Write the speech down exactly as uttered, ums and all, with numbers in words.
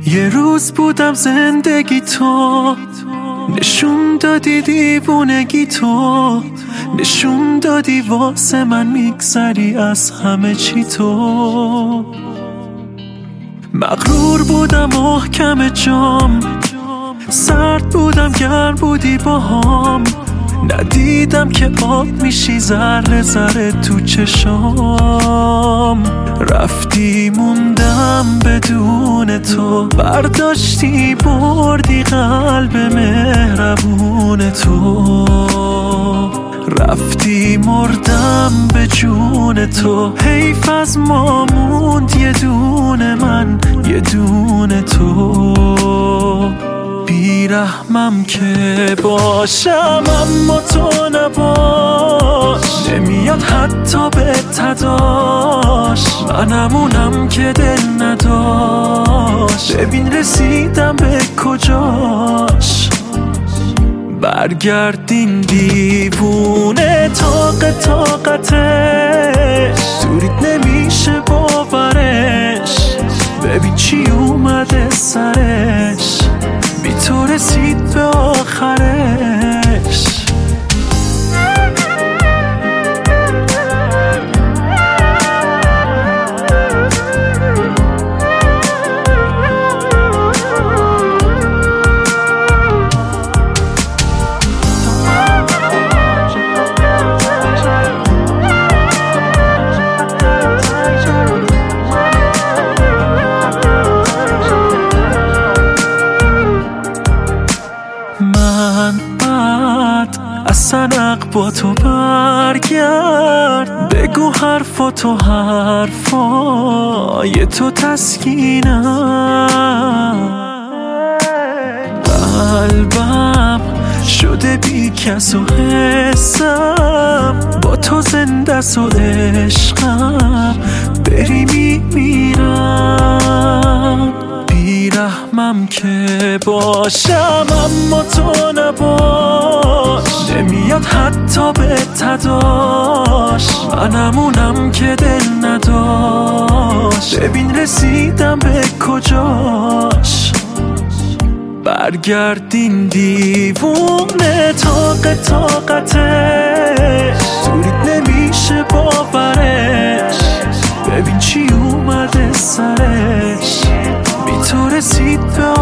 یه روز بودم زندگی تو، نشون دادی دیوونگی تو، نشون دادی واسه من میگذری از همه چی تو. مغرور بودم محکم جام، سرد بودم گرم بودی باهام، ندیدم که آب میشی ذره ذره تو چشام. رفتی موندم بدون تو، برداشتی بردی قلب مهربون تو. رفتی مردم به جون تو، حیف از ما موند یه دونه من یه دونه تو. بیرحمم که باشم اما تو نباش، نمیاد حتی به تداش، منمونم که دل نداشت. ببین رسیدم به کجاش، برگردین دیوونه طاق طاقتش، دوریت نمیشه باورش. ببین چی اومده سرش، بی تو رسید به آخرش. اصلا با تو برگرد، بگو حرفاتو حرفای تو تسکینم. قلبم شده بی کس و حسم، با تو زنده س و عشقم، بری میمیرم. بیرحمم که باشم اما تو نباش، نمیاد حتی به تداش، منمونم که دل نداشت. ببین رسیدم به کجاش، برگردین دیوونه طاق طاقتش، دوریت نمیشه باورش. ببین چی اومده سرش، بی تو رسید به